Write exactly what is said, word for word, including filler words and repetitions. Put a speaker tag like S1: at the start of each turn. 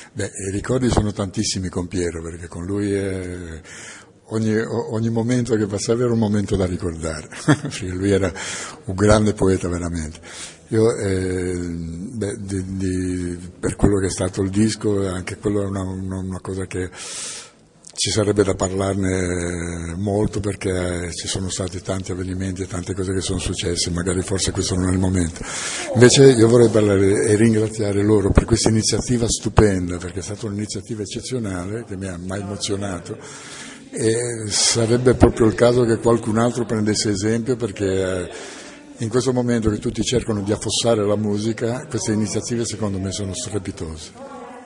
S1: Beh, i ricordi sono tantissimi con Piero, perché con lui è... ogni, ogni momento che passava era un momento da ricordare, perché lui era un grande poeta veramente. Io, eh, beh, di, di, per quello che è stato il disco, anche quello è una, una, una cosa che ci sarebbe da parlarne molto, perché ci sono stati tanti avvenimenti e tante cose che sono successe, magari forse questo non è il momento. Invece io vorrei parlare e ringraziare loro per questa iniziativa stupenda, perché è stata un'iniziativa eccezionale che mi ha mai emozionato, e sarebbe proprio il caso che qualcun altro prendesse esempio, perché in questo momento che tutti cercano di affossare la musica, queste iniziative secondo me sono strepitose.